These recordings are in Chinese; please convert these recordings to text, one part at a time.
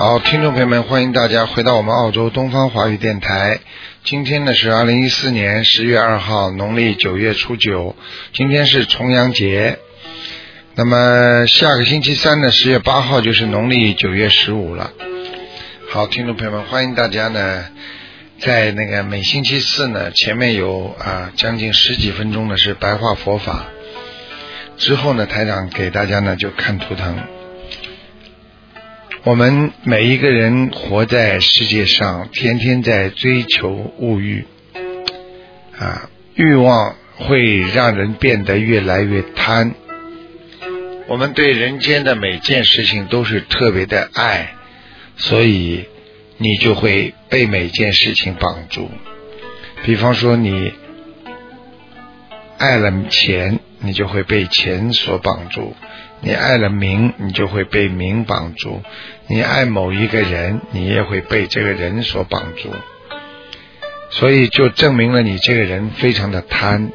好，听众朋友们，欢迎大家回到我们澳洲东方华语电台。今天呢是2014年10月2号，农历9月初9，今天是重阳节。那么下个星期三呢10月8号就是农历9月15了。好，听众朋友们，欢迎大家呢在那个每星期四呢前面有将近10几分钟呢是白话佛法，之后呢台长给大家呢就看图腾。我们每一个人活在世界上，天天在追求物欲欲望会让人变得越来越贪。我们对人间的每件事情都是特别的爱，所以你就会被每件事情绑住。比方说你爱了钱，你就会被钱所绑住；你爱了名，你就会被名绑住；你爱某一个人，你也会被这个人所绑住。所以就证明了你这个人非常的贪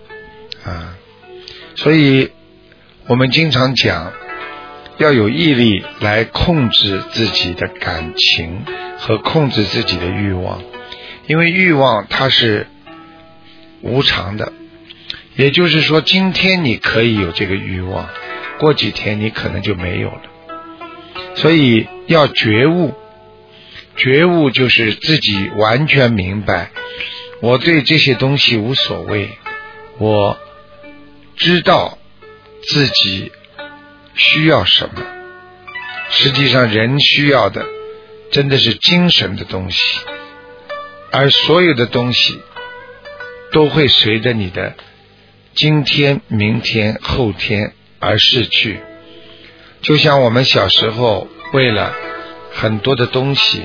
所以我们经常讲要有毅力来控制自己的感情和控制自己的欲望，因为欲望它是无常的，也就是说今天你可以有这个欲望，过几天你可能就没有了。所以要觉悟，觉悟就是自己完全明白，我对这些东西无所谓，我知道自己需要什么。实际上人需要的真的是精神的东西，而所有的东西都会随着你的今天、明天、后天而逝去。就像我们小时候为了很多的东西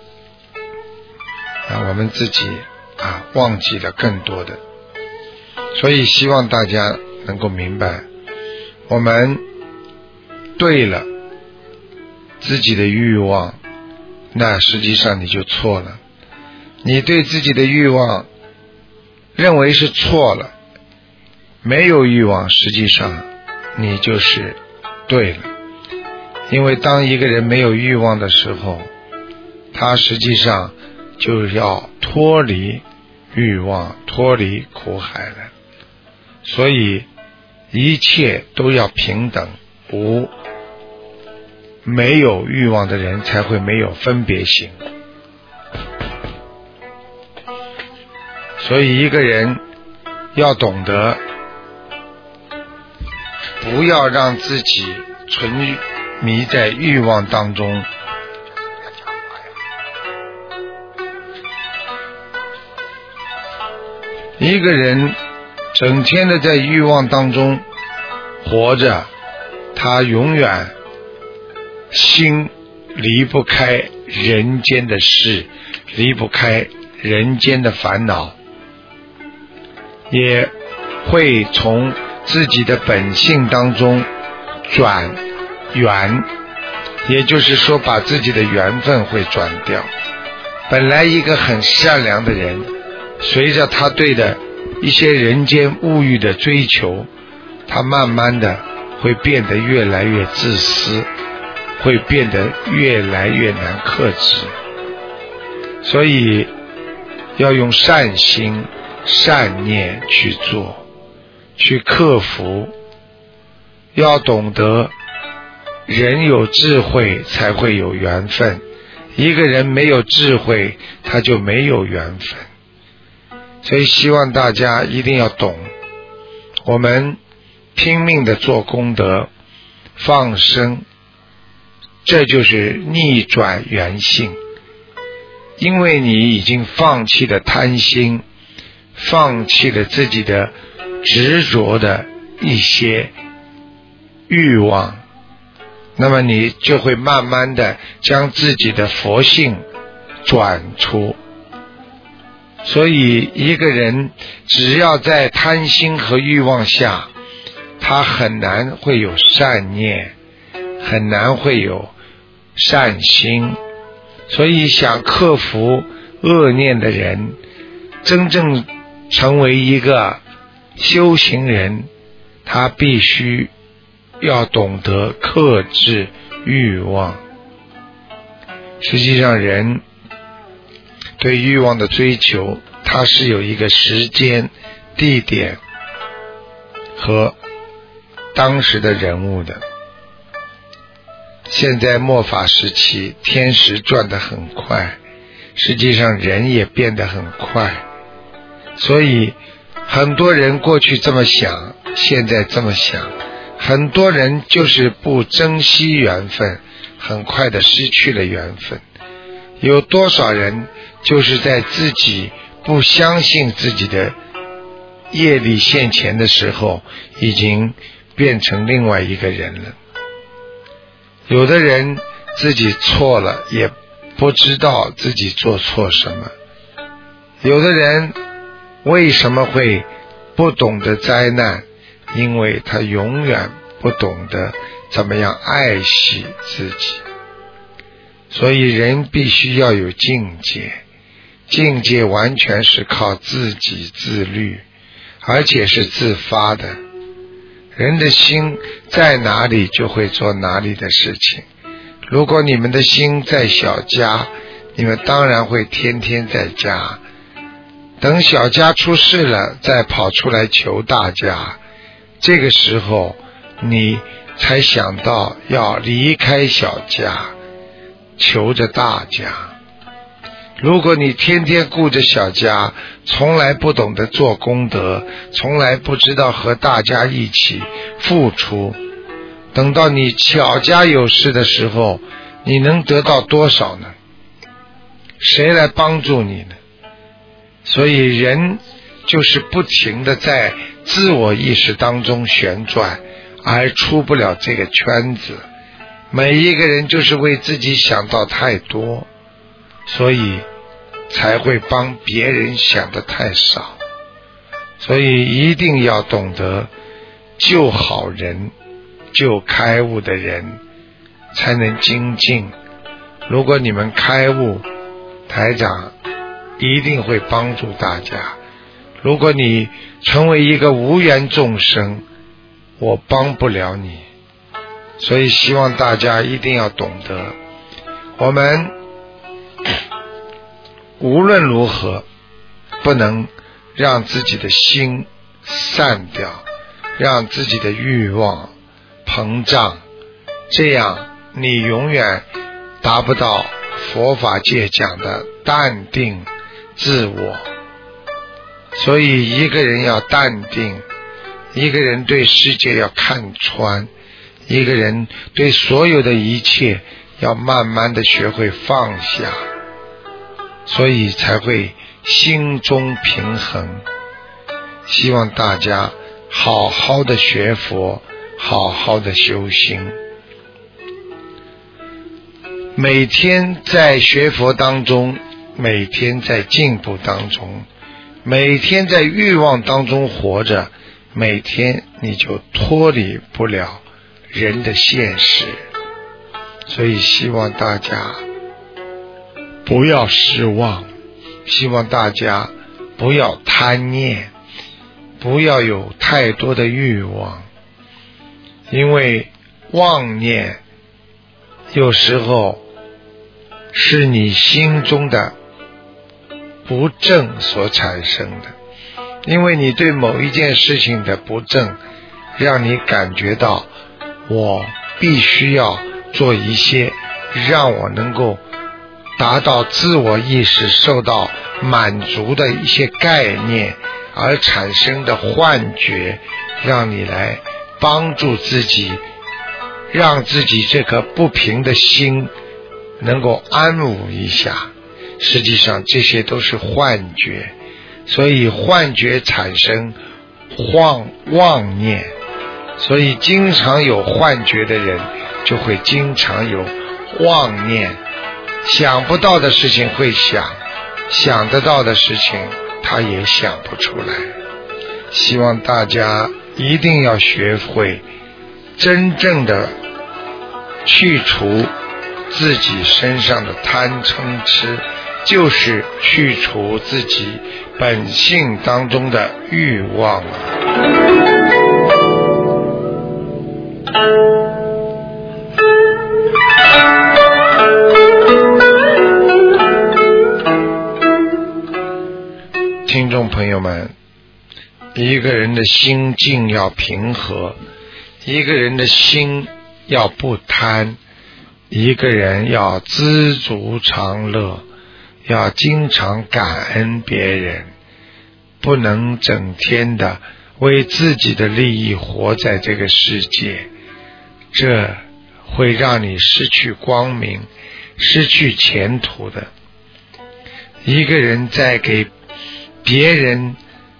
我们自己忘记了更多的。所以希望大家能够明白，我们对了自己的欲望，那实际上你就错了。你对自己的欲望认为是错了，没有欲望，实际上你就是对了。因为当一个人没有欲望的时候，他实际上就要脱离欲望，脱离苦海了。所以一切都要平等，没有欲望的人才会没有分别心。所以一个人要懂得不要让自己沉迷在欲望当中。一个人整天的在欲望当中活着，他永远心离不开人间的事，离不开人间的烦恼，也会从自己的本性当中转缘，也就是说把自己的缘分会转掉。本来一个很善良的人，随着他对的一些人间物欲的追求，他慢慢的会变得越来越自私，会变得越来越难克制。所以要用善心善念去做，去克服。要懂得人有智慧才会有缘分，一个人没有智慧他就没有缘分。所以希望大家一定要懂，我们拼命的做功德放生，这就是逆转缘性。因为你已经放弃了贪心，放弃了自己的执着的一些欲望，那么你就会慢慢的将自己的佛性转出。所以一个人只要在贪心和欲望下，他很难会有善念，很难会有善心。所以想克服恶念的人，真正成为一个修行人，他必须要懂得克制欲望。 实际上人对欲望的追求，它是有一个时间、地点和当时的人物的。现在末法时期，天时转得很快，实际上人也变得很快，所以很多人过去这么想，现在这么想，很多人就是不珍惜缘分，很快的失去了缘分。有多少人就是在自己不相信自己的业力现前的时候，已经变成另外一个人了。有的人自己错了，也不知道自己做错什么。有的人为什么会不懂得灾难？因为他永远不懂得怎么样爱惜自己。所以人必须要有境界，境界完全是靠自己自律，而且是自发的。人的心在哪里，就会做哪里的事情。如果你们的心在小家，你们当然会天天在家。等小家出事了，再跑出来求大家，这个时候你才想到要离开小家，求着大家。如果你天天顾着小家，从来不懂得做功德，从来不知道和大家一起付出，等到你小家有事的时候，你能得到多少呢？谁来帮助你呢？所以人就是不停地在自我意识当中旋转，而出不了这个圈子。每一个人就是为自己想到太多，所以才会帮别人想得太少。所以一定要懂得救好人，救开悟的人才能精进。如果你们开悟，台长一定会帮助大家。如果你成为一个无缘众生，我帮不了你。所以希望大家一定要懂得，我们无论如何不能让自己的心散掉，让自己的欲望膨胀，这样你永远达不到佛法界讲的淡定自我。所以一个人要淡定，一个人对世界要看穿，一个人对所有的一切要慢慢的学会放下，所以才会心中平衡。希望大家好好的学佛，好好的修心。每天在学佛当中，每天在进步当中，每天在欲望当中活着，每天你就脱离不了人的现实。所以希望大家不要失望，希望大家不要贪念，不要有太多的欲望。因为妄念有时候是你心中的不正所产生的，因为你对某一件事情的不正，让你感觉到我必须要做一些让我能够达到自我意识受到满足的一些概念，而产生的幻觉，让你来帮助自己，让自己这颗不平的心能够安稳一下。实际上这些都是幻觉，所以幻觉产生妄念，所以经常有幻觉的人就会经常有妄念，想不到的事情会想，想得到的事情他也想不出来。希望大家一定要学会真正的去除自己身上的贪嗔痴，就是去除自己本性当中的欲望。 朋友们，一个人的心境要平和，一个人的心要不贪，一个人要知足常乐，要经常感恩别人，不能整天的为自己的利益活在这个世界，这会让你失去光明，失去前途的。一个人在给别人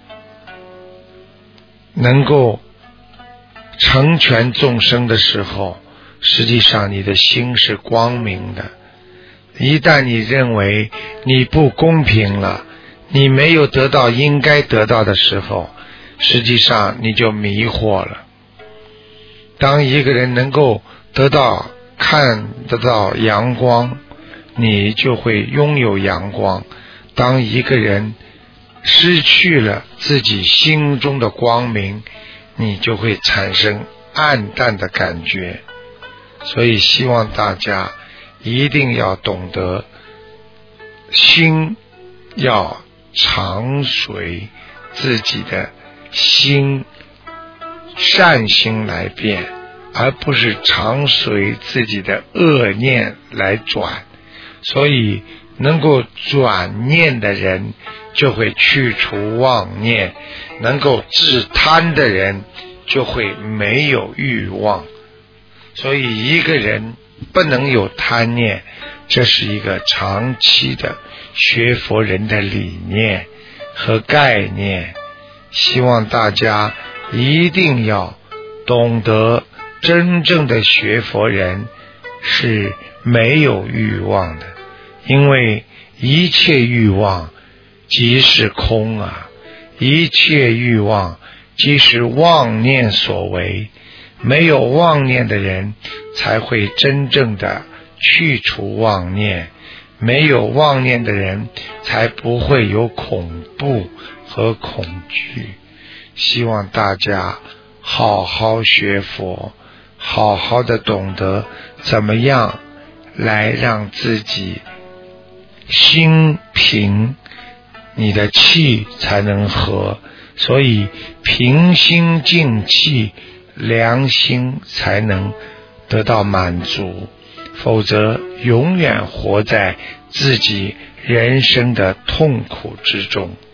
能够成全众生的时候，实际上你的心是光明的。一旦你认为你不公平了，你没有得到应该得到的时候，实际上你就迷惑了。当一个人能够看得到阳光，你就会拥有阳光。当一个人失去了自己心中的光明，你就会产生暗淡的感觉。所以希望大家一定要懂得，心要常随自己的心善心来变，而不是常随自己的恶念来转。所以能够转念的人就会去除妄念，能够治贪的人就会没有欲望。所以一个人不能有贪念，这是一个长期的学佛人的理念和概念。希望大家一定要懂得，真正的学佛人是没有欲望的，因为一切欲望即是空啊，一切欲望即是妄念所为。没有妄念的人才会真正的去除妄念，没有妄念的人才不会有恐怖和恐惧。希望大家好好学佛，好好的懂得怎么样来让自己心平，你的气才能和。所以平心静气，良心才能得到满足，否则永远活在自己人生的痛苦之中。